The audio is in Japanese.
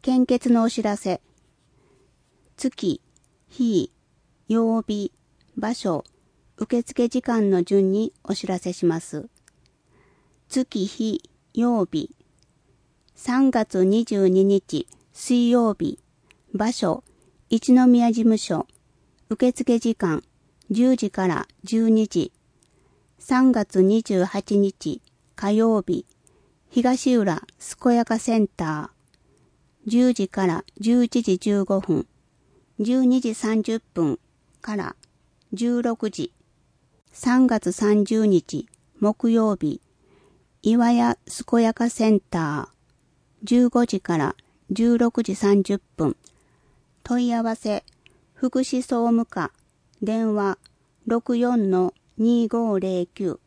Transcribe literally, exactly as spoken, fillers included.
献血のお知らせ。月、日、曜日、場所、受付時間の順にお知らせします。月、日、曜日。さんがつにじゅうににち水曜日。場所、一宮事務所。受付時間、じゅうじからじゅうにじ。さんがつにじゅうはちにち火曜日。東浦健やかセンター。じゅうじからじゅういちじじゅうごふん。じゅうにじさんじゅっぷんからじゅうろくじ。さんがつさんじゅうにち木曜日。岩屋健やかセンター。じゅうごじからじゅうろくじさんじゅっぷん。問い合わせ、福祉総務課、電話 ろくよんのにごーぜろきゅう。